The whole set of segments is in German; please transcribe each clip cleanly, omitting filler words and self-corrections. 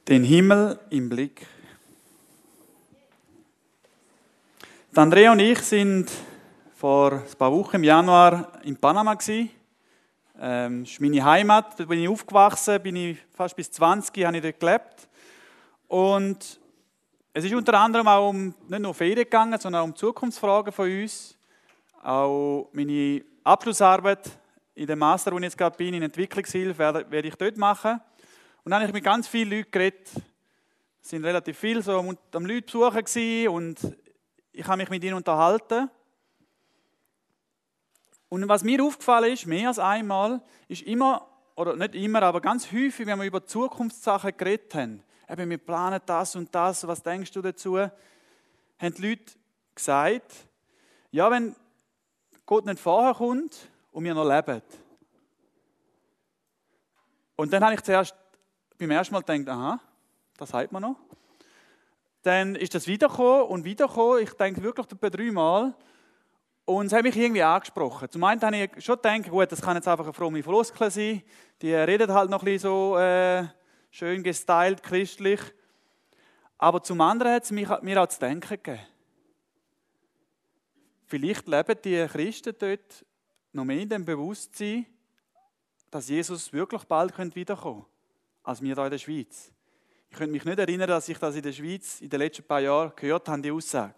Den Himmel im Blick. Die Andrea und ich sind vor ein paar Wochen im Januar in Panama gewesen. Das ist meine Heimat, da bin ich aufgewachsen, bin ich fast bis 20, habe ich dort gelebt. Und es ist unter anderem auch nicht nur Ferien gegangen, sondern auch um Zukunftsfragen von uns. Auch meine Abschlussarbeit in dem Master, wo ich jetzt gerade bin, in Entwicklungshilfe, werde ich dort machen. Und dann habe ich mit ganz vielen Leuten geredet. Es sind relativ viele so am Leute besuchen gewesen und ich habe mich mit ihnen unterhalten. Und was mir aufgefallen ist, mehr als einmal, ist immer, oder nicht immer, aber ganz häufig, wenn wir über Zukunftssachen geredet haben, eben wir planen das und das, was denkst du dazu, haben die Leute gesagt, ja, wenn Gott nicht vorher kommt und wir noch leben. Und dann habe ich beim ersten Mal gedacht, aha, das sagt man noch. Dann ist das wiedergekommen und wiedergekommen, ich denke wirklich etwa 3 Mal. Und es hat mich irgendwie angesprochen. Zum einen habe ich schon gedacht, gut, das kann jetzt einfach eine fromme Floskel sein. Die reden halt noch ein bisschen so schön gestylt, christlich. Aber zum anderen hat es mir auch zu denken gegeben. Vielleicht leben die Christen dort noch mehr in dem Bewusstsein, dass Jesus wirklich bald wiederkommen könnte, als wir hier in der Schweiz. Ich könnte mich nicht erinnern, dass ich das in der Schweiz in den letzten paar Jahren gehört habe, die Aussage.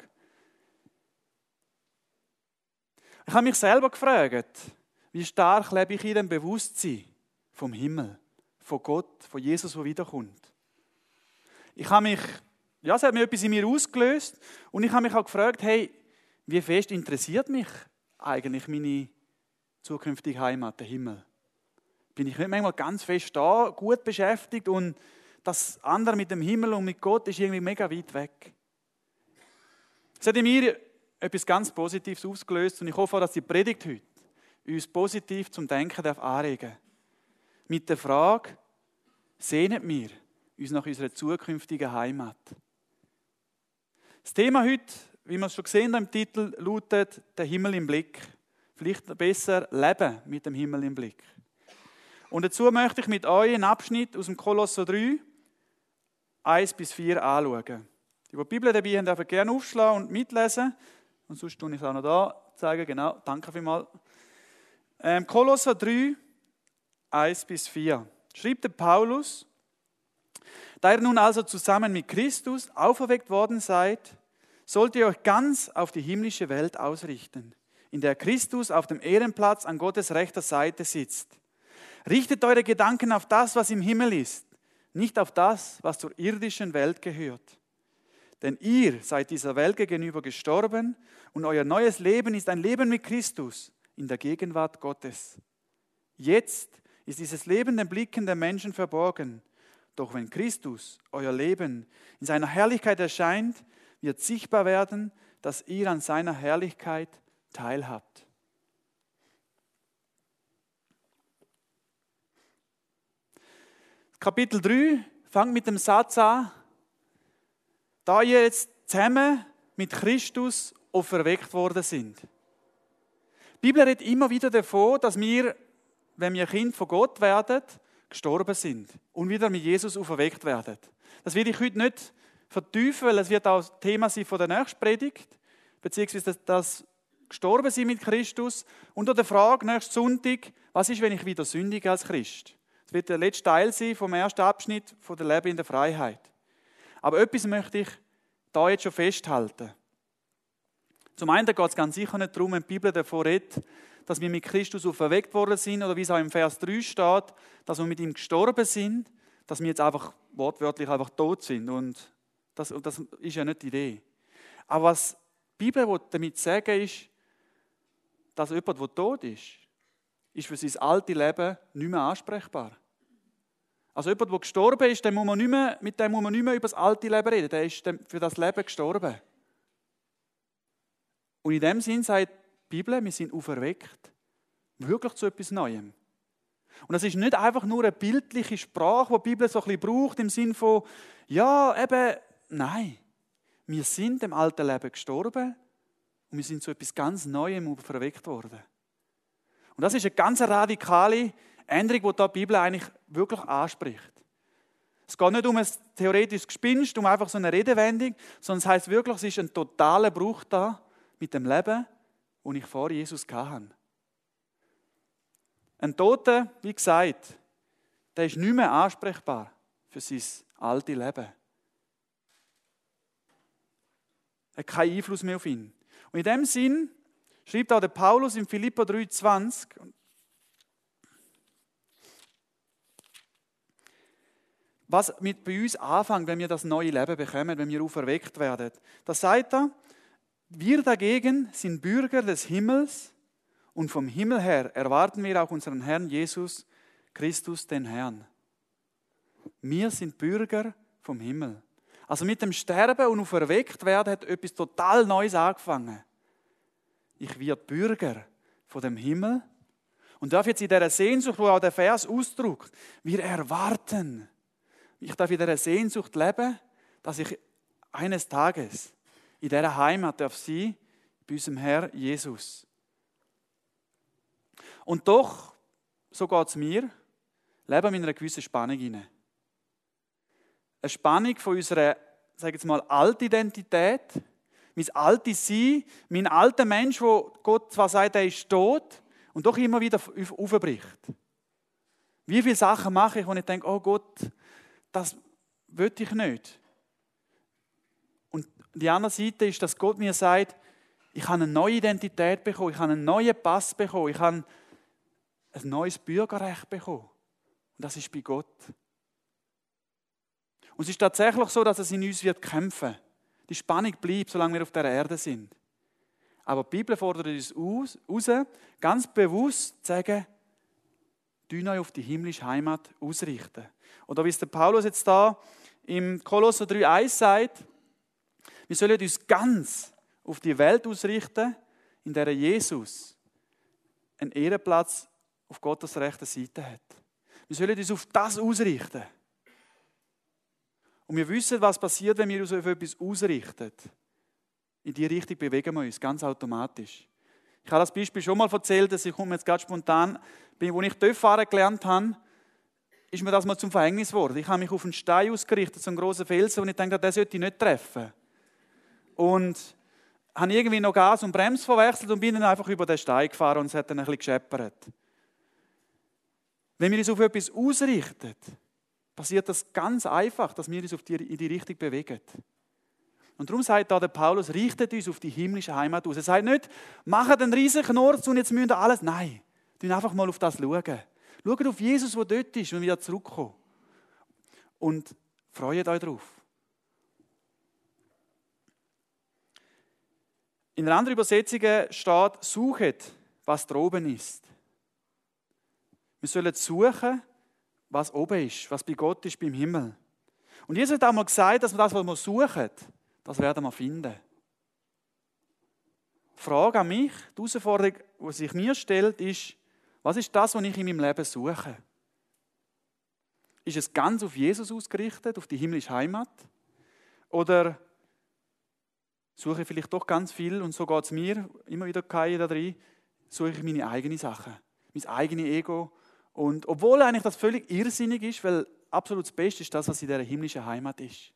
Ich habe mich selber gefragt, wie stark lebe ich in dem Bewusstsein vom Himmel, von Gott, von Jesus, der wiederkommt. Es hat mir etwas in mir ausgelöst und ich habe mich auch gefragt, hey, wie fest interessiert mich eigentlich meine zukünftige Heimat, der Himmel? Bin ich nicht manchmal ganz fest da, gut beschäftigt und das andere mit dem Himmel und mit Gott ist irgendwie mega weit weg. Es hat in mir etwas ganz Positives ausgelöst und ich hoffe, dass die Predigt heute uns positiv zum Denken anregen darf. Mit der Frage, sehnen wir uns nach unserer zukünftigen Heimat? Das Thema heute, wie wir es schon gesehen haben im Titel, lautet der Himmel im Blick. Vielleicht besser Leben mit dem Himmel im Blick. Und dazu möchte ich mit euch einen Abschnitt aus dem Kolosser 3, 1-4 anschauen. Die Bibel dabei haben, dürfen gerne aufschlagen und mitlesen. Und sonst tue ich es auch noch da zeigen. Genau, danke vielmals. Kolosser 3, 1-4. Schreibt der Paulus: Da ihr nun also zusammen mit Christus auferweckt worden seid, sollt ihr euch ganz auf die himmlische Welt ausrichten, in der Christus auf dem Ehrenplatz an Gottes rechter Seite sitzt. Richtet eure Gedanken auf das, was im Himmel ist, nicht auf das, was zur irdischen Welt gehört. Denn ihr seid dieser Welt gegenüber gestorben und euer neues Leben ist ein Leben mit Christus in der Gegenwart Gottes. Jetzt ist dieses Leben den Blicken der Menschen verborgen. Doch wenn Christus, euer Leben, in seiner Herrlichkeit erscheint, wird sichtbar werden, dass ihr an seiner Herrlichkeit teilhabt. Kapitel 3 fängt mit dem Satz an, da ihr jetzt zusammen mit Christus auferweckt worden sind. Die Bibel redet immer wieder davon, dass wir, wenn wir Kind von Gott werden, gestorben sind und wieder mit Jesus auferweckt werden. Das will ich heute nicht vertiefen, weil es wird auch Thema sein von der nächsten Predigt, beziehungsweise das gestorben sind mit Christus und der Frage nächsten Sonntag, was ist, wenn ich wieder sündige als Christ? Das wird der letzte Teil sein vom ersten Abschnitt von der Leben in der Freiheit. Aber etwas möchte ich da jetzt schon festhalten. Zum einen geht es ganz sicher nicht darum, wenn die Bibel davon redet, dass wir mit Christus auferweckt worden sind, oder wie es auch im Vers 3 steht, dass wir mit ihm gestorben sind, dass wir jetzt einfach wortwörtlich einfach tot sind. Und das ist ja nicht die Idee. Aber was die Bibel damit sagen ist, dass jemand, der tot ist für sein altes Leben nicht mehr ansprechbar. Also jemand, der gestorben ist, mit dem muss man nicht mehr über das alte Leben reden. Der ist für das Leben gestorben. Und in dem Sinn sagt die Bibel, wir sind auferweckt. Wirklich zu etwas Neuem. Und das ist nicht einfach nur eine bildliche Sprache, die die Bibel so ein bisschen braucht, im Sinn von, ja, eben, nein. Wir sind dem alten Leben gestorben und wir sind zu etwas ganz Neuem auferweckt worden. Und das ist eine ganz radikale Änderung, die die Bibel eigentlich wirklich anspricht. Es geht nicht um ein theoretisches Gespinst, um einfach so eine Redewendung, sondern es heisst wirklich, es ist ein totaler Bruch da mit dem Leben, das ich vor Jesus hatte. Ein Toter, wie gesagt, der ist nicht mehr ansprechbar für sein altes Leben. Er hat keinen Einfluss mehr auf ihn. Und in dem Sinn schreibt auch der Paulus in Philipper 3,20, was bei uns anfängt, wenn wir das neue Leben bekommen, wenn wir auferweckt werden. Da sagt er, wir dagegen sind Bürger des Himmels und vom Himmel her erwarten wir auch unseren Herrn Jesus Christus, den Herrn. Wir sind Bürger vom Himmel. Also mit dem Sterben und auferweckt werden hat etwas total Neues angefangen. Ich werde Bürger von dem Himmel und darf jetzt in dieser Sehnsucht, wo auch der Vers ausdrückt, wir erwarten. Ich darf in dieser Sehnsucht leben, dass ich eines Tages in dieser Heimat darf sein, bei unserem Herr Jesus. Und doch, so geht es mir, leben wir in einer gewissen Spannung hinein. Eine Spannung von unserer, sage ich jetzt mal, Altidentität, mein altes Sein, mein alter Mensch, wo Gott zwar sagt, er ist tot und doch immer wieder aufbricht. Wie viele Sachen mache ich, wo ich denke, oh Gott, das will ich nicht. Und die andere Seite ist, dass Gott mir sagt, ich habe eine neue Identität bekommen, ich habe einen neuen Pass bekommen, ich habe ein neues Bürgerrecht bekommen. Und das ist bei Gott. Und es ist tatsächlich so, dass es in uns wird kämpfen. Die Spannung bleibt, solange wir auf der Erde sind. Aber die Bibel fordert uns raus, ganz bewusst zu sagen, euch auf die himmlische Heimat ausrichten. Oder wie es der Paulus jetzt da im Kolosser 3,1 sagt, wir sollen uns ganz auf die Welt ausrichten, in der Jesus einen Ehrenplatz auf Gottes rechter Seite hat. Wir sollen uns auf das ausrichten. Und wir wissen, was passiert, wenn wir uns auf etwas ausrichten. In die Richtung bewegen wir uns, ganz automatisch. Ich habe das Beispiel schon mal erzählt, dass ich jetzt gerade spontan, als ich Töpffahren gelernt habe, ist mir das mal zum Verhängnis geworden. Ich habe mich auf einen Stein ausgerichtet, so einen grossen Felsen, und ich dachte, den sollte ich nicht treffen. Und habe irgendwie noch Gas und Bremse verwechselt und bin dann einfach über den Stein gefahren und es hat dann ein bisschen gescheppert. Wenn wir uns auf etwas ausrichten, passiert das ganz einfach, dass wir uns in die Richtung bewegen. Und darum sagt da der Paulus, richtet uns auf die himmlische Heimat aus. Er sagt nicht, macht einen riesen Knurz und jetzt müsst ihr alles. Nein, schaut einfach mal auf das schauen. Schaut auf Jesus, der dort ist und wieder zurückkommt. Und freut euch darauf. In einer anderen Übersetzung steht, suchet, was droben ist. Wir sollen suchen, was oben ist, was bei Gott ist, beim Himmel. Und Jesus hat auch mal gesagt, dass wir das, was wir suchen, das werden wir finden. Die Frage an mich, die Herausforderung, die sich mir stellt, ist, was ist das, was ich in meinem Leben suche? Ist es ganz auf Jesus ausgerichtet, auf die himmlische Heimat? Oder suche ich vielleicht doch ganz viel, und so geht es mir immer wieder da drin, suche ich meine eigenen Sachen, mein eigenes Ego. Und obwohl eigentlich das völlig irrsinnig ist, weil absolut das Beste ist das, was in dieser himmlischen Heimat ist.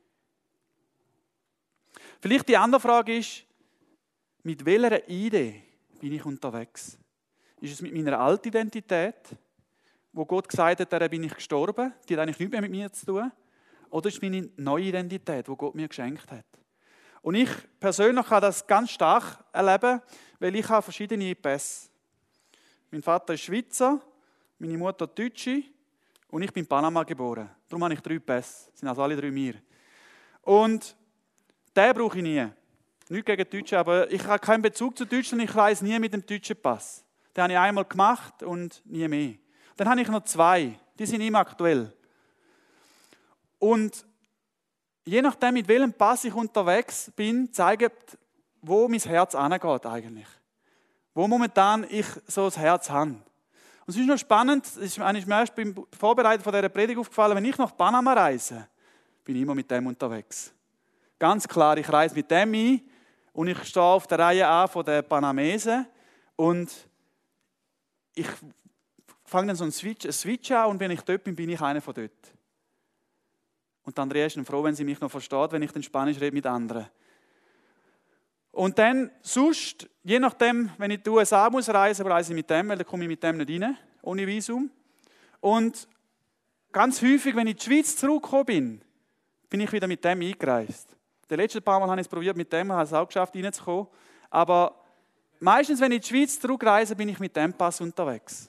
Vielleicht die andere Frage ist, mit welcher Idee bin ich unterwegs? Ist es mit meiner Altidentität, wo Gott gesagt hat, der bin ich gestorben, die hat eigentlich nichts mehr mit mir zu tun? Oder ist es meine neue Identität, die Gott mir geschenkt hat? Und ich persönlich kann das ganz stark erleben, weil ich habe verschiedene Pässe. Mein Vater ist Schweizer, meine Mutter Deutsche und ich bin in Panama geboren. Darum habe ich 3 Pässe, das sind also alle 3 mir. Und den brauche ich nie. Nicht gegen Deutsche, aber ich habe keinen Bezug zu Deutschland, ich reise nie mit dem deutschen Pass. Den habe ich einmal gemacht und nie mehr. Dann habe ich noch 2, die sind immer aktuell. Und je nachdem, mit welchem Pass ich unterwegs bin, zeigt, wo mein Herz angeht eigentlich. Wo momentan ich so das Herz habe. Und es ist noch spannend, es ist mir erst beim Vorbereiten von dieser Predigt aufgefallen, wenn ich nach Panama reise, bin ich immer mit dem unterwegs. Ganz klar, ich reise mit dem ein und ich stehe auf der Reihe an von den Panamesen und ich fange dann so einen Switch an und wenn ich dort bin, bin ich einer von dort. Und Andrea ist dann froh, wenn sie mich noch versteht, wenn ich dann Spanisch rede mit anderen. Und dann sonst, je nachdem, wenn ich in die USA muss reisen, reise ich mit dem, weil dann komme ich mit dem nicht rein, ohne Visum. Und ganz häufig, wenn ich in die Schweiz zurückgekommen bin, bin ich wieder mit dem eingereist. Die letzten paar Mal habe ich es probiert, mit dem habe ich es auch geschafft, reinzukommen. Aber meistens, wenn ich in die Schweiz zurückreise, bin ich mit dem Pass unterwegs.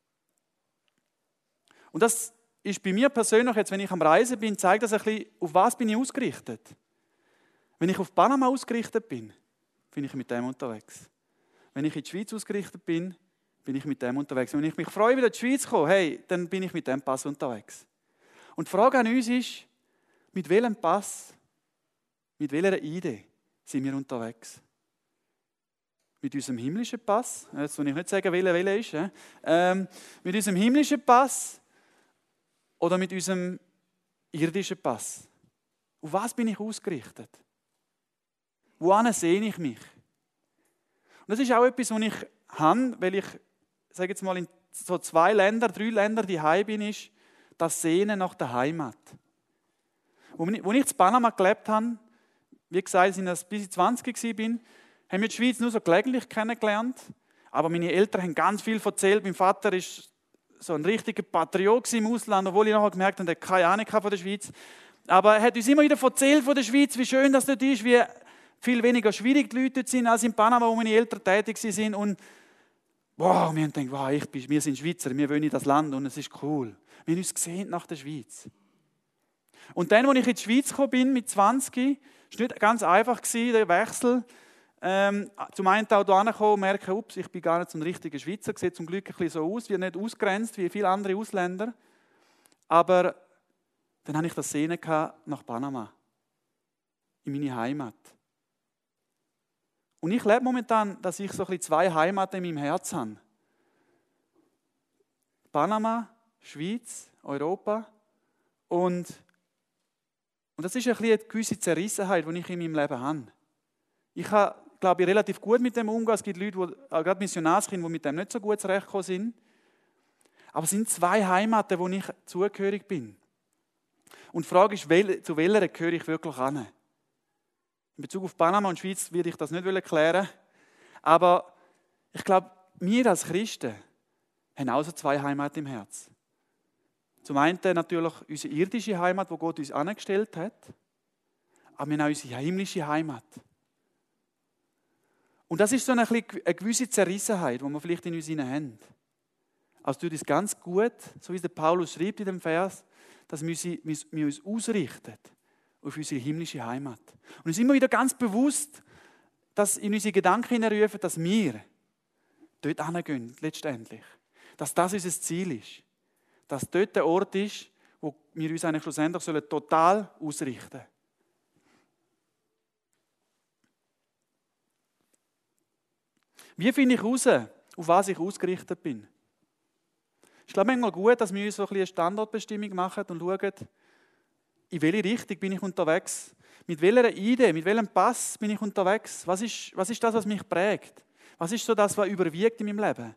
Und das ist bei mir persönlich, jetzt, wenn ich am Reisen bin, zeigt das ein bisschen, auf was bin ich ausgerichtet. Wenn ich auf Panama ausgerichtet bin ich mit dem unterwegs. Wenn ich in die Schweiz ausgerichtet bin ich mit dem unterwegs. Wenn ich mich freue, wieder in die Schweiz zu kommen, hey, dann bin ich mit dem Pass unterwegs. Und die Frage an uns ist, mit welchem Pass, mit welcher ID sind wir unterwegs? Mit unserem himmlischen Pass, jetzt will ich nicht sagen, welcher ist, mit unserem himmlischen Pass oder mit unserem irdischen Pass? Auf was bin ich ausgerichtet? Wohin sehne ich mich? Und das ist auch etwas, was ich habe, weil ich, sage jetzt mal, in so 2 Ländern, 3 Ländern daheim bin, ist das Sehnen nach der Heimat. Als ich in Panama gelebt habe, wie gesagt, bis ich 20 war, haben wir die Schweiz nur so gelegentlich kennengelernt. Aber meine Eltern haben ganz viel erzählt. Mein Vater war so ein richtiger Patriot im Ausland, obwohl ich nachher gemerkt habe, er hatte keine Ahnung von der Schweiz. Aber er hat uns immer wieder erzählt von der Schweiz, wie schön das dort ist, wie viel weniger schwierig die Leute dort sind als in Panama, wo meine Eltern tätig sind. Und wow, wir haben gedacht, wow, wir sind Schweizer, wir wollen in das Land und es ist cool. Wir haben uns gesehnt nach der Schweiz. Und dann, als ich in die Schweiz gekommen bin, mit 20, war es nicht ganz einfach, der Wechsel. Zum einen auch hierher kommen und merken, ups, ich bin gar nicht so ein richtiger Schweizer, sieht zum Glück ein bisschen so aus, wird nicht ausgrenzt wie viele andere Ausländer. Aber dann hatte ich das Sehnen nach Panama, in meine Heimat. Und ich lebe momentan, dass ich so ein bisschen 2 Heimaten in meinem Herzen habe. Panama, Schweiz, Europa. Und das ist ein bisschen eine gewisse Zerrissenheit, die ich in meinem Leben habe. Ich glaube, relativ gut mit dem umgehen. Es gibt Leute, gerade Missionarskinder, die mit dem nicht so gut zurechtgekommen sind. Aber es sind 2 Heimaten, wo ich zugehörig bin. Und die Frage ist, zu welcher gehöre ich wirklich an? In Bezug auf Panama und Schweiz werde ich das nicht erklären. Aber ich glaube, wir als Christen haben auch so 2 Heimaten im Herz. Zum einen natürlich unsere irdische Heimat, wo Gott uns angestellt hat. Aber wir haben auch unsere himmlische Heimat. Und das ist so eine gewisse Zerrissenheit, die wir vielleicht in uns haben. Also tut es ganz gut, so wie der Paulus schreibt in dem Vers, dass wir uns ausrichten auf unsere himmlische Heimat. Und uns immer wieder ganz bewusst, dass in unsere Gedanken hineinrufen, dass wir dort hingehen, letztendlich. Dass das unser Ziel ist. Dass dort der Ort ist, wo wir uns eigentlich schlussendlich total ausrichten sollen. Wie finde ich heraus, auf was ich ausgerichtet bin? Ich glaube manchmal gut, dass wir uns so ein bisschen eine Standortbestimmung machen und schauen, in welche Richtung bin ich unterwegs, mit welcher Idee, mit welchem Pass bin ich unterwegs, was ist das, was mich prägt, was ist so das, was überwiegt in meinem Leben.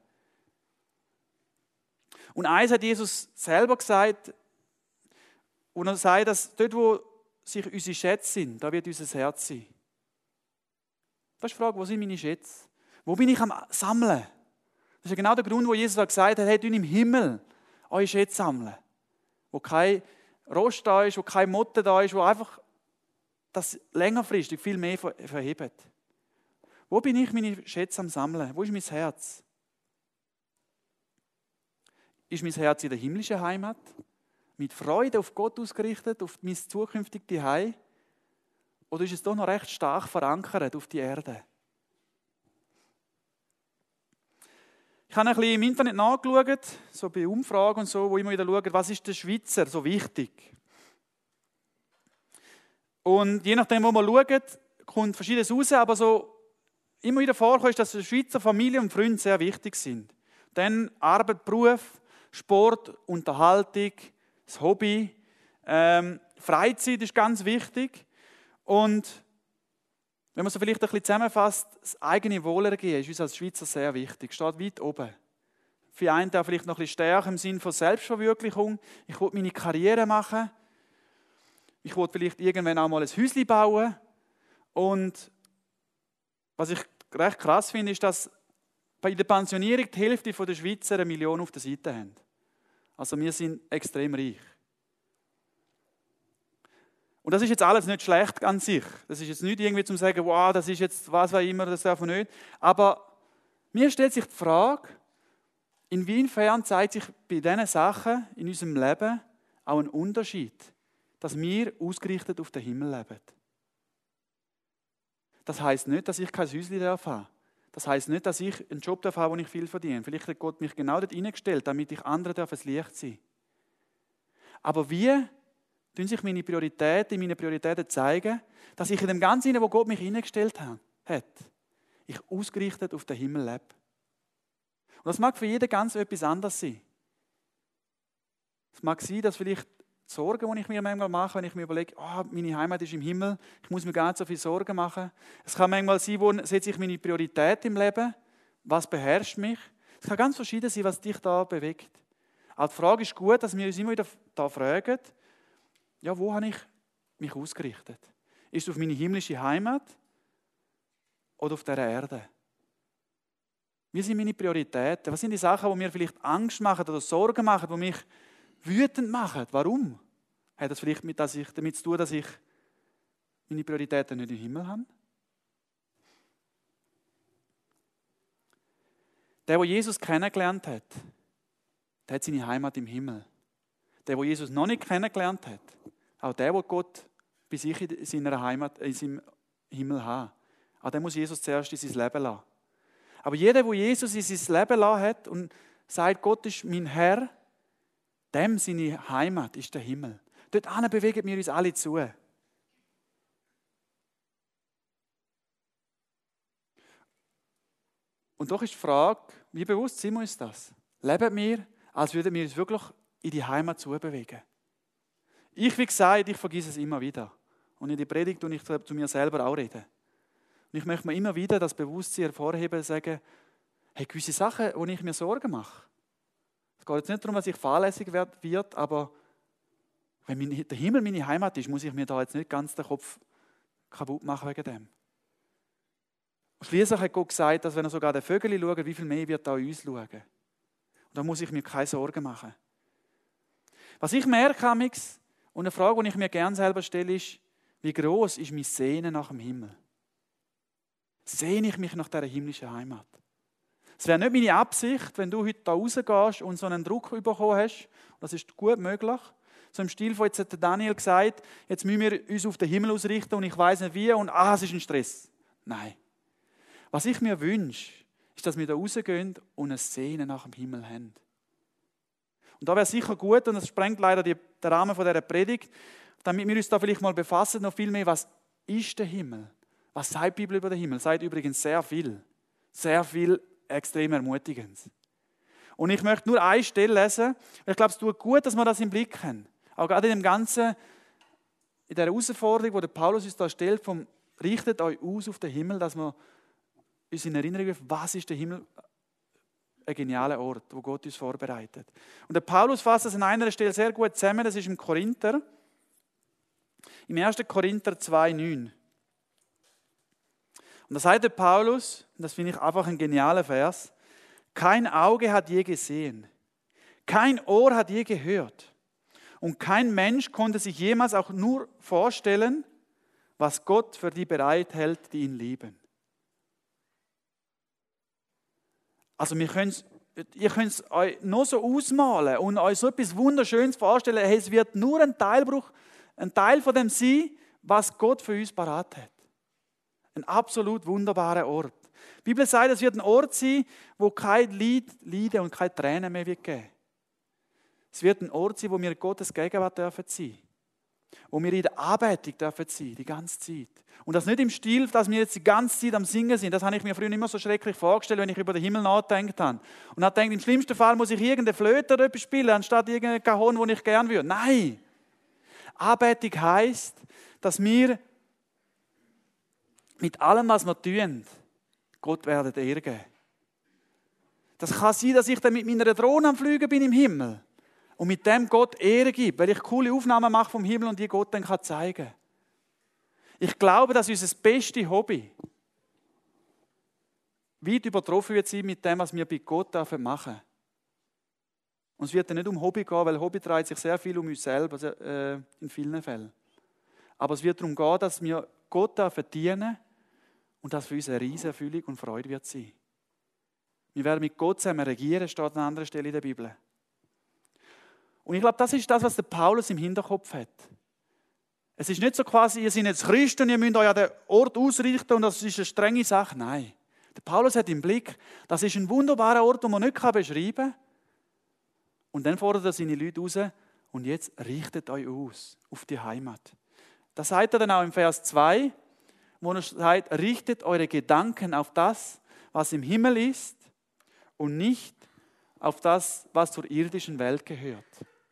Und eins hat Jesus selber gesagt, und er sagt, dass dort, wo sich unsere Schätze sind, da wird unser Herz sein. Das ist die Frage, wo sind meine Schätze? Wo bin ich am Sammeln? Das ist ja genau der Grund, wo Jesus gesagt hat, hey, du im Himmel eure Schätze sammeln. Wo kein Rost da ist, wo keine Motte da ist, wo einfach das längerfristig viel mehr verhebt. Wo bin ich meine Schätze am Sammeln? Wo ist mein Herz? Ist mein Herz in der himmlischen Heimat? Mit Freude auf Gott ausgerichtet, auf mein zukünftiges Zuhause? Oder ist es doch noch recht stark verankert auf die Erde? Ich habe ein bisschen im Internet nachgeschaut, so bei Umfragen und so, wo immer wieder schauen, was ist der Schweizer so wichtig. Und je nachdem, wo man schaut, kommt Verschiedenes raus, aber so immer wieder vorkommt, dass die Schweizer Familie und Freunde sehr wichtig sind. Dann Arbeit, Beruf, Sport, Unterhaltung, das Hobby, Freizeit ist ganz wichtig. Und wenn man so vielleicht ein bisschen zusammenfasst, das eigene Wohlergehen ist uns als Schweizer sehr wichtig, steht weit oben. Für einen auch vielleicht noch ein bisschen stärker im Sinne von Selbstverwirklichung. Ich will meine Karriere machen. Ich will vielleicht irgendwann auch mal ein Häuschen bauen. Und was ich recht krass finde, ist, dass bei der Pensionierung die Hälfte der Schweizer 1 Million auf der Seite haben. Also wir sind extrem reich. Und das ist jetzt alles nicht schlecht an sich. Das ist jetzt nicht irgendwie zum sagen, wow, das ist jetzt was auch immer, das darf man nicht. Aber mir stellt sich die Frage, inwiefern zeigt sich bei diesen Sachen in unserem Leben auch ein Unterschied, dass wir ausgerichtet auf den Himmel leben. Das heisst nicht, dass ich kein Häuschen haben darf. Das heisst nicht, dass ich einen Job habe, wo ich viel verdiene. Vielleicht hat Gott mich genau dort hineingestellt, damit ich anderen ein Licht sein darf. Aber wie tun sich meine Prioritäten zeigen, dass ich in dem Ganzen, wo Gott mich hineingestellt hat, ich ausgerichtet auf den Himmel lebe. Und das mag für jeden ganz etwas anderes sein. Es mag sein, dass vielleicht die Sorgen, die ich mir manchmal mache, wenn ich mir überlege, meine Heimat ist im Himmel, ich muss mir gar nicht so viel Sorgen machen. Es kann manchmal sein, wo setze ich meine Priorität im Leben, was beherrscht mich. Es kann ganz verschieden sein, was dich da bewegt. Aber die Frage ist gut, dass wir uns immer wieder da fragen, ja, wo habe ich mich ausgerichtet? Ist es auf meine himmlische Heimat oder auf dieser Erde? Wie sind meine Prioritäten? Was sind die Sachen, die mir vielleicht Angst machen oder Sorgen machen, die mich wütend machen? Warum? Hat das vielleicht damit zu tun, dass ich meine Prioritäten nicht im Himmel habe? Der Jesus kennengelernt hat, der hat seine Heimat im Himmel. Der Jesus noch nicht kennengelernt hat, auch der Gott bei sich in seiner Heimat, in seinem Himmel hat, auch der muss Jesus zuerst in sein Leben lassen. Aber jeder, der Jesus in sein Leben lassen hat und sagt, Gott ist mein Herr, dem seine Heimat ist der Himmel. Dort bewegen wir uns alle zu. Und doch ist die Frage, wie bewusst sind wir uns das? Leben wir, als würden wir uns wirklich in die Heimat zubewegen? Ich, wie gesagt, ich vergesse es immer wieder. Und in der Predigt tue ich zu mir selber auch reden. Und ich möchte mir immer wieder das Bewusstsein hervorheben und sagen, hey, gewisse Sachen, wo ich mir Sorgen mache. Es geht jetzt nicht darum, dass ich fahrlässig werde, aber wenn der Himmel meine Heimat ist, muss ich mir da jetzt nicht ganz den Kopf kaputt machen wegen dem. Und schliesslich hat Gott gesagt, dass wenn er sogar den Vögel schaut, wie viel mehr wird er an uns schauen. Und da muss ich mir keine Sorgen machen. Was ich merke, und eine Frage, die ich mir gerne selber stelle, ist, wie groß ist mein Sehnen nach dem Himmel? Sehne ich mich nach dieser himmlischen Heimat? Es wäre nicht meine Absicht, wenn du heute da rausgehst und so einen Druck bekommen hast, das ist gut möglich, so im Stil von, jetzt hat Daniel gesagt, jetzt müssen wir uns auf den Himmel ausrichten und ich weiss nicht wie und es ist ein Stress. Nein. Was ich mir wünsche, ist, dass wir da rausgehen und ein Sehnen nach dem Himmel haben. Und da wäre sicher gut, und das sprengt leider den Rahmen von dieser Predigt, damit wir uns da vielleicht mal befassen, noch viel mehr, was ist der Himmel? Was sagt die Bibel über den Himmel? Sagt übrigens sehr viel extrem Ermutigendes. Und ich möchte nur eine Stelle lesen, weil ich glaube, es tut gut, dass wir das im Blick haben. Auch gerade in dem Ganzen, in der Herausforderung, die der Paulus uns da stellt, vom richtet euch aus auf den Himmel, dass wir uns in Erinnerung rufen, was ist der Himmel? Ein genialer Ort, wo Gott uns vorbereitet. Und der Paulus fasst das an einer Stelle sehr gut zusammen, das ist im Korinther, im 1. Korinther 2,9. Und da sagt der Paulus, und das finde ich einfach ein genialer Vers, kein Auge hat je gesehen, kein Ohr hat je gehört und kein Mensch konnte sich jemals auch nur vorstellen, was Gott für die bereithält, die ihn lieben. Also ihr könnt es euch noch so ausmalen und euch so etwas Wunderschönes vorstellen, hey, es wird nur ein Teil von dem sein, was Gott für uns parat hat. Ein absolut wunderbarer Ort. Die Bibel sagt, es wird ein Ort sein, wo kein Leiden und keine Tränen mehr geben wird. Es wird ein Ort sein, wo wir Gottes Gegenwart dürfen sein. Wo wir in der Anbetung dürfen sein, die ganze Zeit. Und das nicht im Stil, dass wir jetzt die ganze Zeit am Singen sind. Das habe ich mir früher immer so schrecklich vorgestellt, wenn ich über den Himmel nachgedacht habe. Und habe gedacht, im schlimmsten Fall muss ich irgendeine Flöte oder etwas spielen, anstatt irgendeinen Cajon, den ich gerne würde. Nein! Anbetung heisst, dass wir mit allem, was wir tun, Gott werden Ehre geben. Das kann sein, dass ich dann mit meiner Drohne am Fliegen bin im Himmel und mit dem Gott Ehre gibt, weil ich coole Aufnahmen mache vom Himmel und die Gott dann zeigen kann. Ich glaube, dass unser bestes Hobby weit übertroffen wird sein mit dem, was wir bei Gott machen dürfen. Und es wird dann nicht um Hobby gehen, weil Hobby dreht sich sehr viel um uns selber, in vielen Fällen. Aber es wird darum gehen, dass wir Gott dienen und das für uns eine riesige Erfüllung und Freude wird sein. Wir werden mit Gott zusammen regieren, steht an einer anderen Stelle in der Bibel. Und ich glaube, das ist das, was der Paulus im Hinterkopf hat. Es ist nicht so quasi, ihr seid jetzt Christen und ihr müsst euch an den Ort ausrichten und das ist eine strenge Sache. Nein. Der Paulus hat im Blick, das ist ein wunderbarer Ort, den man nicht beschreiben kann. Und dann fordert er seine Leute raus und jetzt richtet euch aus auf die Heimat. Das sagt er dann auch im Vers 2, wo er sagt, richtet eure Gedanken auf das, was im Himmel ist und nicht auf das, was zur irdischen Welt gehört.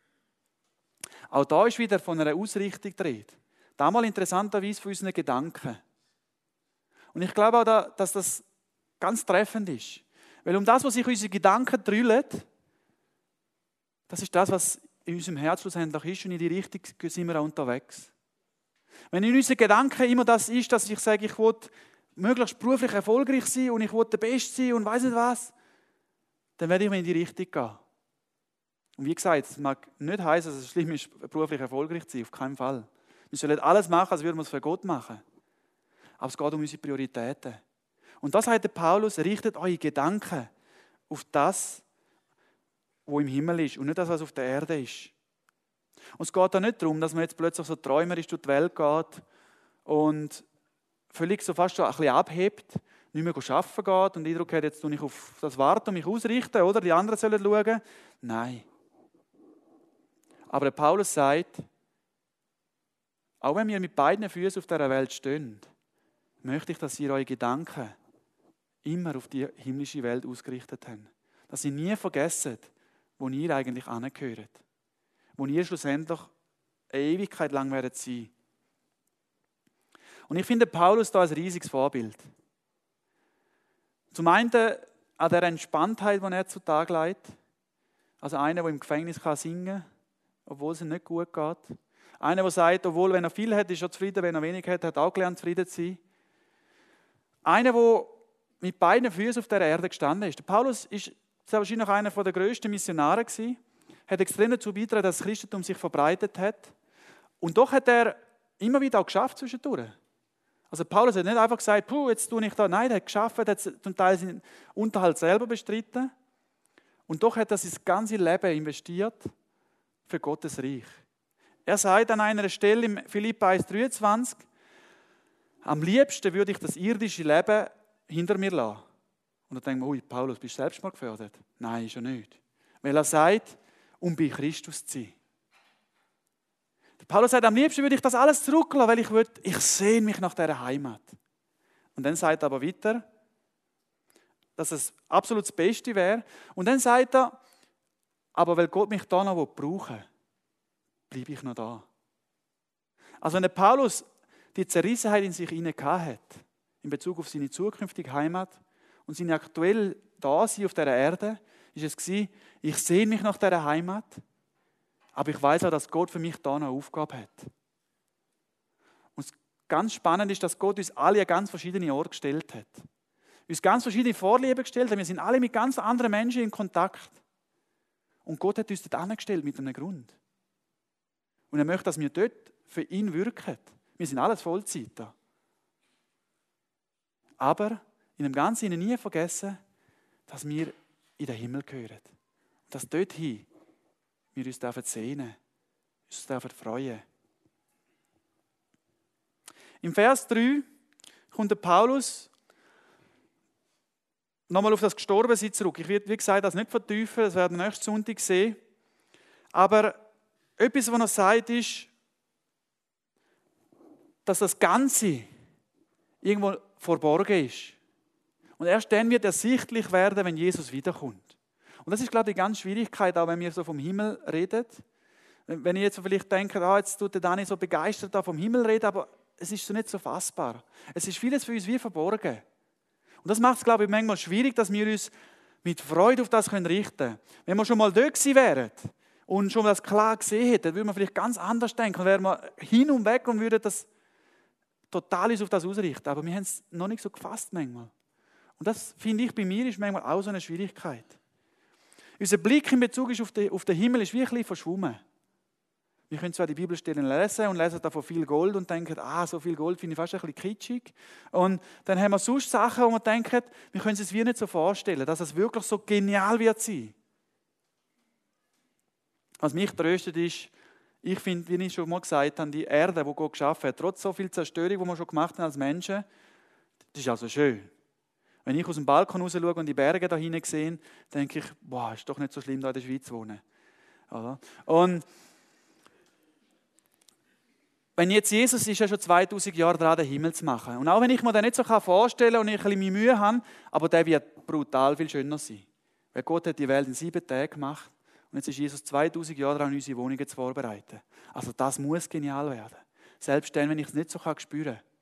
Auch da ist wieder von einer Ausrichtung die Rede. Damals interessanterweise von unseren Gedanken. Und ich glaube auch, dass das ganz treffend ist. Weil um das, was sich unsere Gedanken drüllen, das ist das, was in unserem Herz schlussendlich ist und in die Richtung sind wir auch unterwegs. Wenn in unseren Gedanken immer das ist, dass ich sage, ich will möglichst beruflich erfolgreich sein und ich will der Beste sein und weiss nicht was, dann werde ich mir in die Richtung gehen. Und wie gesagt, es mag nicht heißen, dass es schlimm ist, beruflich erfolgreich zu sein, auf keinen Fall. Wir sollen alles machen, als würden wir es für Gott machen. Aber es geht um unsere Prioritäten. Und das sagt der Paulus, richtet eure Gedanken auf das, was im Himmel ist und nicht das, was auf der Erde ist. Und es geht da nicht darum, dass man jetzt plötzlich so träumerisch durch die Welt geht und völlig so fast so ein bisschen abhebt, nicht mehr arbeiten geht und den Eindruck hat, jetzt tue ich auf das warten und mich ausrichten, oder? Die anderen sollen schauen. Nein. Aber der Paulus sagt, auch wenn wir mit beiden Füßen auf dieser Welt stehen, möchte ich, dass ihr eure Gedanken immer auf die himmlische Welt ausgerichtet habt. Dass ihr nie vergesst, wo ihr eigentlich angehört. Wo ihr schlussendlich eine Ewigkeit lang werdet sein. Und ich finde Paulus da ein riesiges Vorbild. Zum einen an der Entspanntheit, die er zutage legt. Also einer, der im Gefängnis singen kann, obwohl es ihm nicht gut geht. Einer, der sagt, obwohl, wenn er viel hat, ist er zufrieden, wenn er wenig hat, hat auch gelernt, zufrieden zu sein. Einer, der mit beiden Füßen auf der Erde gestanden ist. Der Paulus ist wahrscheinlich einer der grössten Missionare gewesen, hat extrem dazu beigetragen, dass das Christentum sich verbreitet hat. Und doch hat er immer wieder auch geschafft zwischendurch. Also Paulus hat nicht einfach gesagt, jetzt tue ich da. Nein, er hat geschafft, hat zum Teil seinen Unterhalt selber bestritten. Und doch hat er sein ganzes Leben investiert für Gottes Reich. Er sagt an einer Stelle im Philipper 1,23, am liebsten würde ich das irdische Leben hinter mir lassen. Und dann denkt man, Paulus, bist du selbst mal gefördert? Nein, ist er nicht. Weil er sagt, um bei Christus zu sein. Der Paulus sagt, am liebsten würde ich das alles zurücklassen, weil ich sehne mich nach dieser Heimat. Und dann sagt er aber weiter, dass es absolut das Beste wäre. Und dann sagt er, aber weil Gott mich da noch brauchen will, bleibe ich noch da. Also wenn der Paulus die Zerrissenheit in sich hinein hat, in Bezug auf seine zukünftige Heimat und seine aktuell Dasein auf dieser Erde, ist es gewesen, ich sehne mich nach dieser Heimat, aber ich weiß auch, dass Gott für mich da eine Aufgabe hat. Und ganz spannend ist, dass Gott uns alle an ganz verschiedene Orte gestellt hat. Uns ganz verschiedene Vorlieben gestellt hat. Wir sind alle mit ganz anderen Menschen in Kontakt. Und Gott hat uns dort angestellt mit einem Grund. Und er möchte, dass wir dort für ihn wirken. Wir sind alles Vollzeiter. Aber in dem Ganzen nie vergessen, dass wir in den Himmel gehören. Und dass dorthin wir uns sehnen, uns freuen. Im Vers 3 kommt der Paulus nochmal auf das Gestorbensein zurück. Ich werde, wie gesagt, das nicht vertiefen, das werden wir nächsten Sonntag sehen. Aber etwas, was er sagt, ist, dass das Ganze irgendwo verborgen ist. Und erst dann wird ersichtlich werden, wenn Jesus wiederkommt. Und das ist, glaube ich, die ganze Schwierigkeit, auch wenn wir so vom Himmel reden. Wenn ihr jetzt vielleicht denkt, jetzt tut der Dani so begeistert vom Himmel reden, aber es ist so nicht so fassbar. Es ist vieles für uns wie verborgen. Und das macht es, glaube ich, manchmal schwierig, dass wir uns mit Freude auf das richten können. Wenn wir schon mal dort gewesen wären, und schon das klar gesehen hätte, dann würde man vielleicht ganz anders denken. Dann wären wir hin und weg und würden das total auf das ausrichten. Aber wir haben es noch nicht so gefasst manchmal. Und das, finde ich, bei mir ist manchmal auch so eine Schwierigkeit. Unser Blick in Bezug ist auf den Himmel ist wirklich verschwommen. Wir können zwar die Bibelstellen lesen und lesen davon viel Gold und denken, so viel Gold finde ich fast ein bisschen kitschig. Und dann haben wir sonst Sachen, wo wir denken, wir können es uns wie nicht so vorstellen, dass es wirklich so genial wird sein. Was mich tröstet ist, ich finde, wie ich schon mal gesagt habe, die Erde, die Gott geschaffen hat, trotz so viel Zerstörung, die wir schon gemacht haben als Menschen, das ist also schön. Wenn ich aus dem Balkon raus schaue und die Berge da hinten sehe, denke ich, ist doch nicht so schlimm, da in der Schweiz zu wohnen. Und wenn jetzt Jesus ist ja schon 2000 Jahre dran, den Himmel zu machen. Und auch wenn ich mir das nicht so vorstellen kann und ich ein bisschen Mühe habe, aber der wird brutal viel schöner sein. Weil Gott hat die Welt in 7 Tagen gemacht und jetzt ist Jesus 2000 Jahre dran, unsere Wohnungen zu vorbereiten. Also das muss genial werden. Selbst dann, wenn ich es nicht so spüren kann.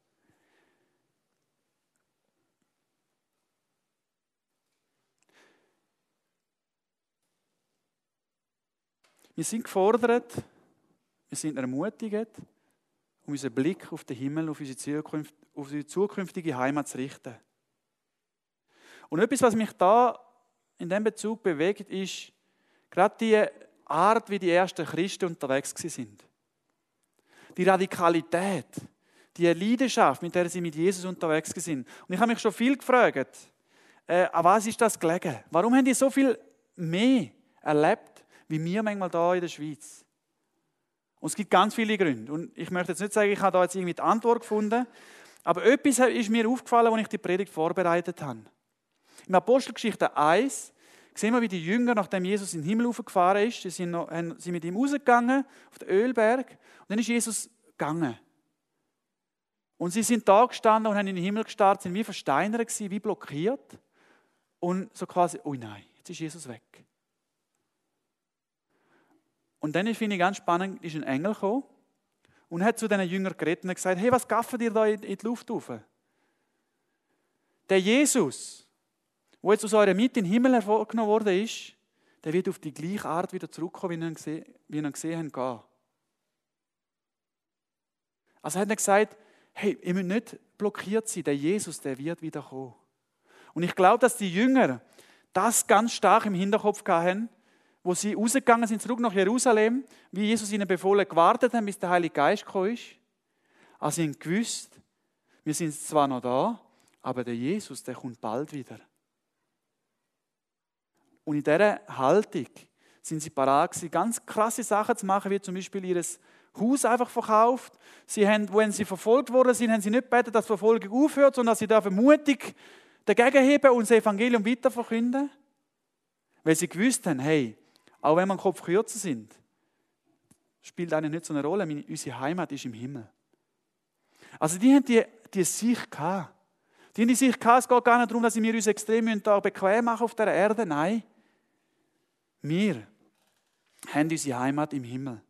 Wir sind gefordert, wir sind ermutigt, um unseren Blick auf den Himmel, auf unsere zukünftige Heimat zu richten. Und etwas, was mich da in diesem Bezug bewegt, ist gerade die Art, wie die ersten Christen unterwegs sind. Die Radikalität, die Leidenschaft, mit der sie mit Jesus unterwegs sind. Und ich habe mich schon viel gefragt, an was ist das gelegen? Warum haben die so viel mehr erlebt, wie wir manchmal hier in der Schweiz? Und es gibt ganz viele Gründe. Und ich möchte jetzt nicht sagen, ich habe da jetzt irgendwie die Antwort gefunden, aber etwas ist mir aufgefallen, als ich die Predigt vorbereitet habe. In Apostelgeschichte 1 sehen wir, wie die Jünger, nachdem Jesus in den Himmel hochgefahren ist, sie sind mit ihm rausgegangen auf den Ölberg und dann ist Jesus gegangen. Und sie sind da gestanden und haben in den Himmel gestarrt, sind wie versteinert gewesen, wie blockiert und so quasi, oh nein, jetzt ist Jesus weg. Und dann finde ich ganz spannend, ist ein Engel gekommen und hat zu diesen Jüngern geredet und gesagt, hey, was gaffen ihr da in die Luft rauf? Der Jesus, der jetzt aus eurer Mitte in den Himmel hervorgenommen worden ist, der wird auf die gleiche Art wieder zurückkommen, wie ihr ihn gesehen habt, gehen. Also hat er gesagt, hey, ihr müsst nicht blockiert sein, der Jesus, der wird wieder kommen. Und ich glaube, dass die Jünger das ganz stark im Hinterkopf hatten, wo sie rausgegangen sind, zurück nach Jerusalem, wie Jesus ihnen befohlen gewartet haben, bis der Heilige Geist gekommen ist. Also sie haben gewusst, wir sind zwar noch da, aber der Jesus, der kommt bald wieder. Und in dieser Haltung sind sie parat gewesen, ganz krasse Sachen zu machen, wie zum Beispiel ihr Haus einfach verkauft. Sie haben, wenn sie verfolgt worden sind, haben sie nicht gebeten, dass die Verfolgung aufhört, sondern dass sie da mutig dagegen heben und das Evangelium weiterverkünden. Weil sie gewusst haben, hey, auch wenn wir einen Kopf kürzer sind, spielt eigentlich nicht so eine Rolle. Unsere Heimat ist im Himmel. Also die haben die Sicht gehabt. Die haben die Sicht gehabt, es geht gar nicht darum, dass wir uns extrem bequem machen auf dieser Erde. Nein, wir haben unsere Heimat im Himmel.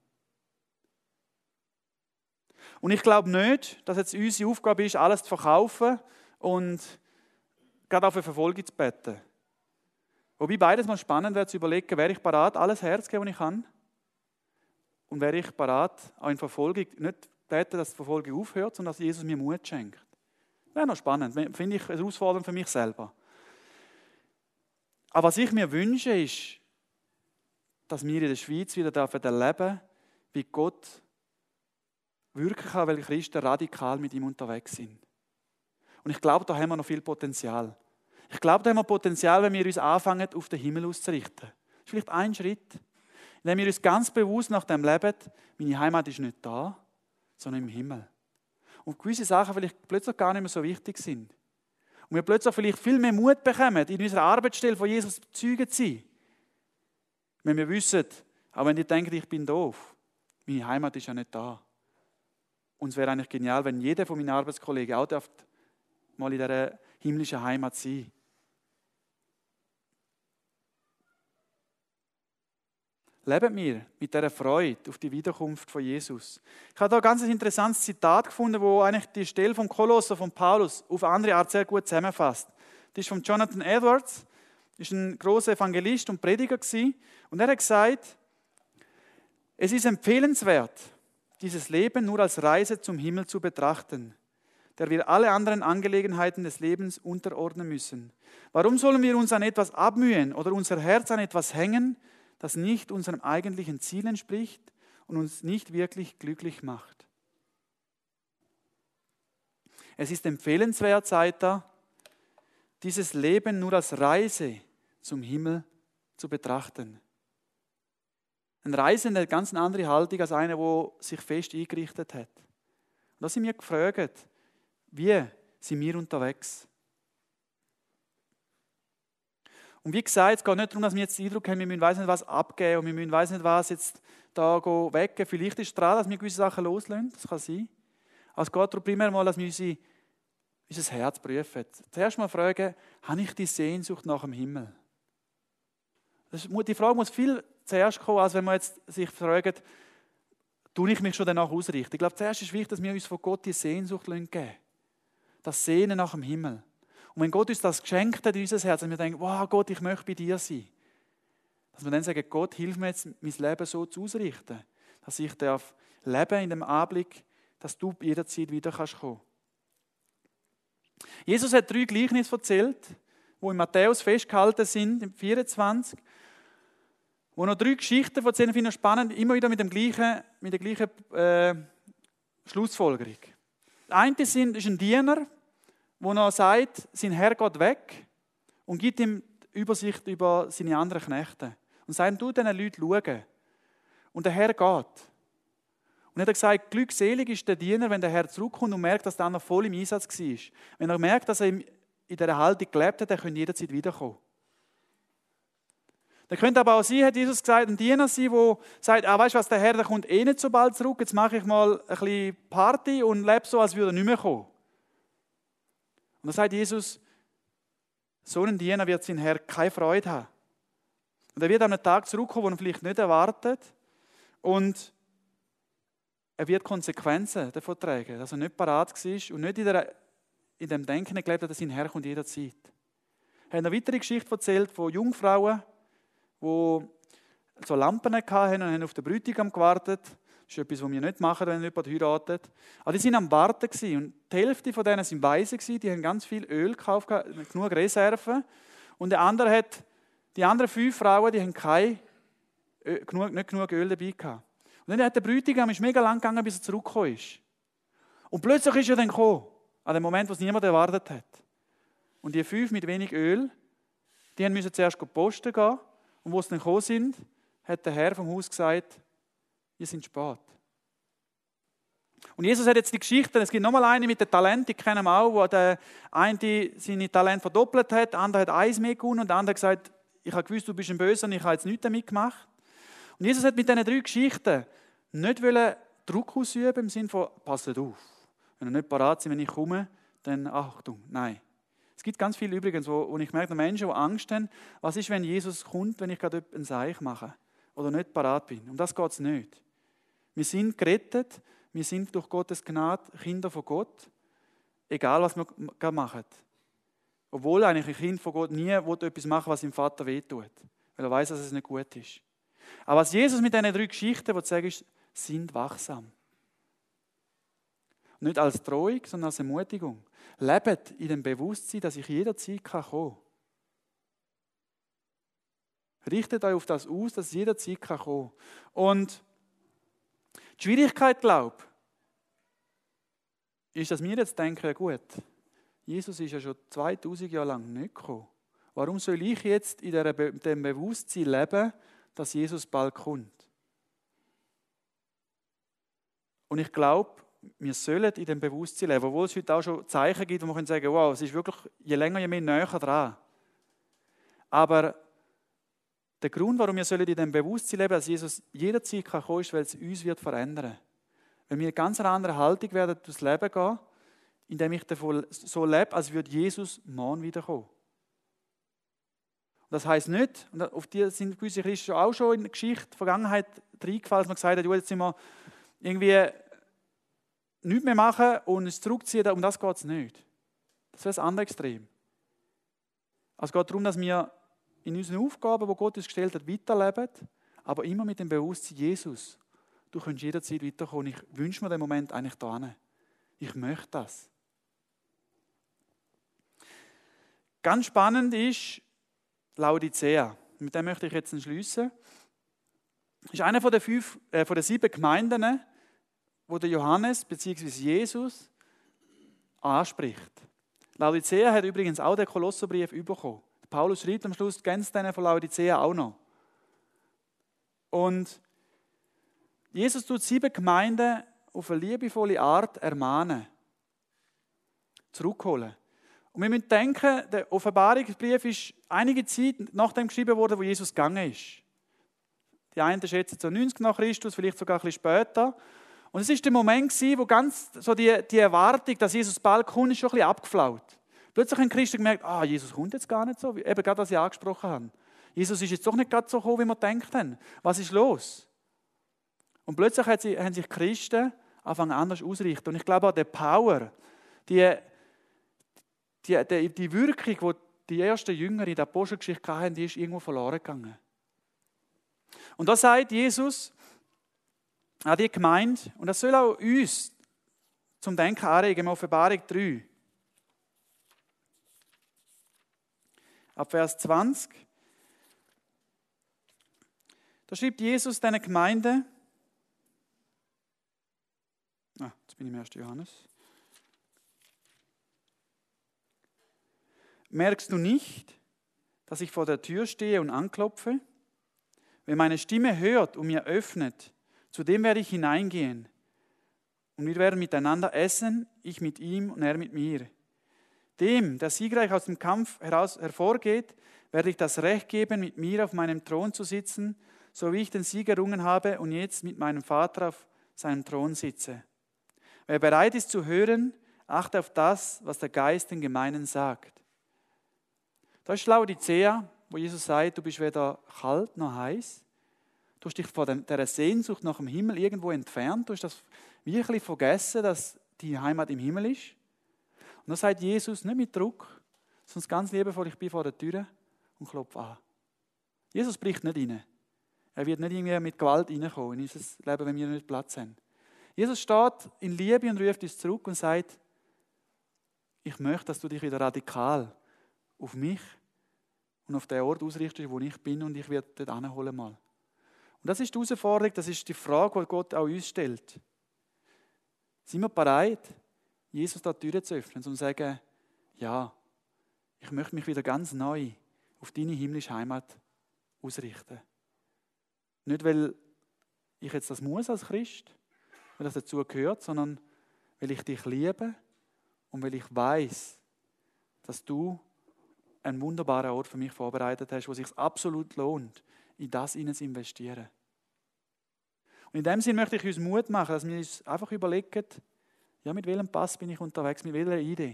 Und ich glaube nicht, dass jetzt unsere Aufgabe ist, alles zu verkaufen und gerade auf eine Verfolgung zu beten. Wobei beides mal spannend wäre, zu überlegen, wäre ich bereit, alles herzugeben, was ich kann? Und wäre ich bereit, auch in Verfolgung, nicht beten, dass die Verfolgung aufhört, sondern dass Jesus mir Mut schenkt? Wäre noch spannend, finde ich herausfordernd für mich selber. Aber was ich mir wünsche, ist, dass wir in der Schweiz wieder erleben dürfen, wie Gott wirken kann, weil Christen radikal mit ihm unterwegs sind. Und ich glaube, da haben wir noch viel Potenzial. Ich glaube, da haben wir Potenzial, wenn wir uns anfangen, auf den Himmel auszurichten. Das ist vielleicht ein Schritt, indem wir uns ganz bewusst nach dem leben, meine Heimat ist nicht da, sondern im Himmel. Und gewisse Sachen vielleicht plötzlich gar nicht mehr so wichtig sind. Und wir plötzlich vielleicht viel mehr Mut bekommen, in unserer Arbeitsstelle von Jesus Zeugen zu sein. Wenn wir wissen, auch wenn ihr denkt, ich bin doof, meine Heimat ist ja nicht da. Und es wäre eigentlich genial, wenn jeder von meinen Arbeitskollegen auch mal in dieser himmlischen Heimat sein. Leben wir mit dieser Freude auf die Wiederkunft von Jesus. Ich habe da ein ganz interessantes Zitat gefunden, wo eigentlich die Stelle vom Kolosser von Paulus auf eine andere Art sehr gut zusammenfasst. Das ist von Jonathan Edwards, ist ein großer Evangelist und Prediger gewesen. Und er hat gesagt, Es ist empfehlenswert, dieses Leben nur als Reise zum Himmel zu betrachten, der wir alle anderen Angelegenheiten des Lebens unterordnen müssen. Warum sollen wir uns an etwas abmühen oder unser Herz an etwas hängen, das nicht unserem eigentlichen Ziel entspricht und uns nicht wirklich glücklich macht? Es ist empfehlenswert, sagt er, dieses Leben nur als Reise zum Himmel zu betrachten. Ein Reisender hat eine ganz andere Haltung als einer, der sich fest eingerichtet hat. Und da sind wir gefragt, wie sind wir unterwegs? Und wie gesagt, es geht nicht darum, dass wir jetzt den Eindruck haben, wir müssen weiss nicht was abgeben und wir müssen weiss nicht was jetzt da weggehen. Vielleicht ist es daran, dass wir gewisse Sachen loslassen, das kann sein. Aber es geht darum primär mal, dass wir unser Herz prüfen. Zuerst mal fragen, habe ich die Sehnsucht nach dem Himmel? Die Frage muss viel zuerst kommen, als wenn man jetzt sich fragt, tue ich mich schon danach ausrichten? Ich glaube, zuerst ist wichtig, dass wir uns von Gott die Sehnsucht geben. Das Sehnen nach dem Himmel. Und wenn Gott uns das geschenkt hat in unser Herz, und wir denken, wow, Gott, ich möchte bei dir sein, dass wir dann sagen, Gott, hilf mir jetzt, mein Leben so zu ausrichten, dass ich darf leben in dem Anblick, dass du jederzeit wieder kommen kannst. Jesus hat 3 Gleichnisse erzählt, die in Matthäus festgehalten sind, im 24, wo noch 3 Geschichten erzählen, finde ich spannend, immer wieder mit der gleichen Schlussfolgerung. Der eine ist ein Diener, der noch sagt, sein Herr geht weg und gibt ihm die Übersicht über seine anderen Knechte. Und sagt, du diesen Leuten schauen. Und der Herr geht. Und er hat gesagt, glückselig ist der Diener, wenn der Herr zurückkommt und merkt, dass der andere voll im Einsatz war. Wenn er merkt, dass er in dieser Haltung gelebt hat, dann könnte jederzeit wiederkommen. Dann könnte aber auch sein, hat Jesus gesagt, ein Diener sein, der sagt, weißt du was, der Herr der kommt eh nicht so bald zurück, jetzt mache ich mal ein bisschen Party und lebe so, als würde er nicht mehr kommen. Und dann sagt Jesus, so ein Diener wird sein Herr keine Freude haben. Und er wird an einem Tag zurückkommen, den er vielleicht nicht erwartet. Und er wird Konsequenzen davon tragen, dass er nicht parat war und nicht in dem Denken gelebt hat, dass sein Herr kommt jederzeit. Er hat eine weitere Geschichte erzählt von Jungfrauen, die so Lampen hatten und haben auf den Bräutigam gewartet. Das ist etwas, was wir nicht machen, wenn jemand heiratet. Aber die waren am Warten und die Hälfte von denen waren Weise, die haben ganz viel Öl gekauft, genug Reserven. Und die anderen 5 Frauen, die haben nicht genug Öl dabei gehabt. Und dann hat der Bräutigam mega lang gegangen, bis er zurückgekommen ist. Und plötzlich ist er dann gekommen, an dem Moment, wo es niemand erwartet hat. Und die 5 mit wenig Öl, die mussten zuerst posten gehen. Und wo sie dann gekommen sind, hat der Herr vom Haus gesagt, wir sind spät. Und Jesus hat jetzt die Geschichte, es gibt nochmal eine mit den Talenten, die kennen wir auch, wo der eine seine Talente verdoppelt hat, der andere hat 1 mehr gewonnen und der andere hat gesagt, ich habe gewusst, du bist ein Böser und ich habe jetzt nichts damit gemacht. Und Jesus hat mit diesen 3 Geschichten nicht Druck ausüben im Sinne von, passt auf, wenn ihr nicht parat seid, wenn ich komme, dann Achtung, nein. Es gibt ganz viele übrigens, wo ich merke, Menschen, die Angst haben, was ist, wenn Jesus kommt, wenn ich gerade ein Seich mache oder nicht parat bin. Um das geht es nicht. Wir sind gerettet, wir sind durch Gottes Gnade Kinder von Gott, egal was wir machen. Obwohl eigentlich ein Kind von Gott nie etwas machen will, was dem Vater wehtut, weil er weiß, dass es nicht gut ist. Aber was Jesus mit diesen 3 Geschichten sagen ist, sind wachsam. Nicht als Drohung, sondern als Ermutigung. Lebt in dem Bewusstsein, dass ich jederzeit kommen kann. Richtet euch auf das aus, dass jederzeit kommen kann. Und die Schwierigkeit, glaube ich, ist, dass wir jetzt denken, ja gut, Jesus ist ja schon 2000 Jahre lang nicht gekommen. Warum soll ich jetzt in dem Bewusstsein leben, dass Jesus bald kommt? Und ich glaube, wir sollen in dem Bewusstsein leben, obwohl es heute auch schon Zeichen gibt, wo man sagen kann, wow, es ist wirklich je länger, je mehr näher dran. Aber der Grund, warum wir in dem Bewusstsein leben, dass Jesus jederzeit kommen kann, ist, weil es uns wird verändern. Wenn wir eine ganz andere Haltung werden durchs Leben gehen, indem ich so lebe, als würde Jesus morgen wiederkommen. Das heisst nicht, und auf die sind gewisse Christen auch schon in der Geschichte, Vergangenheit reingefallen, dass man gesagt hat, jetzt sind wir irgendwie nichts mehr machen und es zurückziehen, um das geht es nicht. Das wäre das andere Extrem. Also es geht darum, dass wir in unseren Aufgaben, die Gott uns gestellt hat, weiterleben, aber immer mit dem Bewusstsein, Jesus du könntest jederzeit weiterkommen. Ich wünsche mir den Moment eigentlich da hin. Ich möchte das. Ganz spannend ist Laodicea. Mit dem möchte ich jetzt schließen. Das ist eine von den 7 Gemeinden, wo der Johannes bzw. Jesus anspricht. Laodicea hat übrigens auch den Kolosserbrief bekommen. Paulus schreibt am Schluss ganz denen von Laodicea auch noch. Und Jesus tut 7 Gemeinden auf eine liebevolle Art ermahnen, zurückholen. Und wir müssen denken, der Offenbarungsbrief ist einige Zeit nach dem geschrieben worden, wo Jesus gegangen ist. Die einen schätzen so 90 nach Christus, vielleicht sogar ein bisschen später. Und es war der Moment, wo ganz so die Erwartung, dass Jesus bald kommt, ist schon ein bisschen abgeflaut. Plötzlich haben Christen gemerkt, Jesus kommt jetzt gar nicht so, eben gerade, was ich angesprochen habe. Jesus ist jetzt doch nicht gerade so gekommen, wie wir gedacht haben. Was ist los? Und plötzlich haben sich Christen angefangen anders auszurichten. Und ich glaube auch, der Power, die Wirkung, die die ersten Jünger in der Apostelgeschichte hatten, die ist irgendwo verloren gegangen. Und da sagt Jesus an die Gemeinde, und das soll auch uns zum Denken anregen, in Offenbarung 3. Ab Vers 20. Da schreibt Jesus diesen Gemeinde, jetzt bin ich im 1. Johannes. Merkst du nicht, dass ich vor der Tür stehe und anklopfe? Wer meine Stimme hört und mir öffnet, zu dem werde ich hineingehen. Und wir werden miteinander essen, ich mit ihm und er mit mir. Dem, der siegreich aus dem Kampf hervorgeht, werde ich das Recht geben, mit mir auf meinem Thron zu sitzen, so wie ich den Sieg errungen habe und jetzt mit meinem Vater auf seinem Thron sitze. Wer bereit ist zu hören, achte auf das, was der Geist den Gemeinen sagt. Da ist Laodicea, wo Jesus sagt, du bist weder kalt noch heiß. Du hast dich von dieser Sehnsucht nach dem Himmel irgendwo entfernt. Du hast das wirklich vergessen, dass die Heimat im Himmel ist. Und dann sagt Jesus, nicht mit Druck, sondern ganz liebevoll, ich bin vor der Tür und klopfe an. Jesus bricht nicht rein. Er wird nicht irgendwie mit Gewalt reinkommen in unser Leben, wenn wir nicht Platz haben. Jesus steht in Liebe und ruft uns zurück und sagt, ich möchte, dass du dich wieder radikal auf mich und auf den Ort ausrichtest, wo ich bin, und ich werde dort hinholen mal. Und das ist die Herausforderung, das ist die Frage, die Gott auch uns stellt. Sind wir bereit, Jesus da die Tür zu öffnen und zu sagen, ja, ich möchte mich wieder ganz neu auf deine himmlische Heimat ausrichten. Nicht, weil ich jetzt das muss als Christ, weil das dazu gehört, sondern weil ich dich liebe und weil ich weiß, dass du einen wunderbaren Ort für mich vorbereitet hast, wo es sich absolut lohnt, in das hinein zu investieren. Und in dem Sinne möchte ich uns Mut machen, dass wir uns einfach überlegen, ja, mit welchem Pass bin ich unterwegs, mit welcher Idee?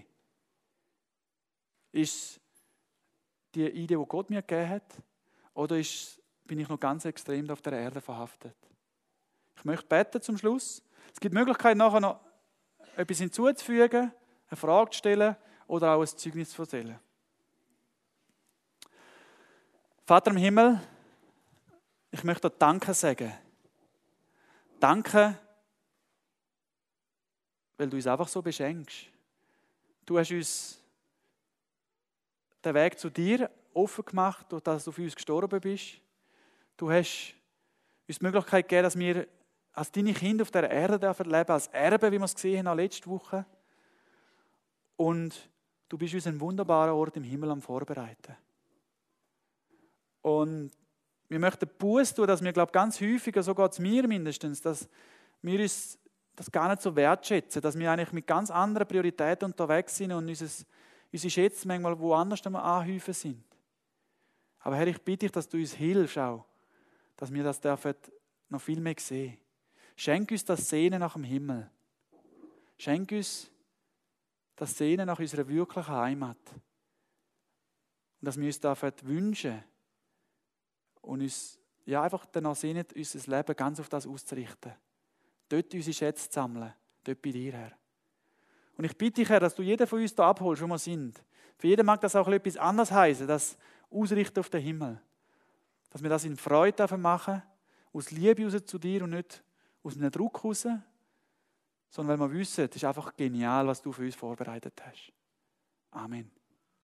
Ist es die Idee, die Gott mir gegeben hat, oder bin ich noch ganz extrem auf der Erde verhaftet? Ich möchte beten zum Schluss. Es gibt die Möglichkeit, nachher noch etwas hinzuzufügen, eine Frage zu stellen oder auch ein Zeugnis zu erzählen. Vater im Himmel, ich möchte dir Danke sagen. Danke, weil du uns einfach so beschenkst. Du hast uns den Weg zu dir offen gemacht, durch das du für uns gestorben bist. Du hast uns die Möglichkeit gegeben, dass wir als deine Kinder auf dieser Erde leben dürfen, als Erbe, wie wir es gesehen haben letzte Woche. Und du bist uns einen wunderbaren Ort im Himmel am Vorbereiten. Und wir möchten Buße tun, dass wir, glaube ich, ganz häufig, so geht es mir mindestens, dass wir uns das gar nicht so wertschätzen, dass wir eigentlich mit ganz anderen Prioritäten unterwegs sind und unsere Schätze manchmal woanders anhäufen sind. Aber Herr, ich bitte dich, dass du uns hilfst auch, dass wir das dürfen noch viel mehr sehen. Schenk uns das Sehnen nach dem Himmel. Schenk uns das Sehnen nach unserer wirklichen Heimat. Und dass wir uns dürfen wünschen und uns einfach danach sehnen, unser Leben ganz auf das auszurichten. Dort unsere Schätze zu sammeln, dort bei dir, Herr. Und ich bitte dich, Herr, dass du jeden von uns da abholst, wo wir sind. Für jeden mag das auch etwas anderes heißen, das Ausrichten auf den Himmel. Dass wir das in Freude machen, aus Liebe raus zu dir und nicht aus einem Druck heraus, sondern weil wir wissen, es ist einfach genial, was du für uns vorbereitet hast. Amen.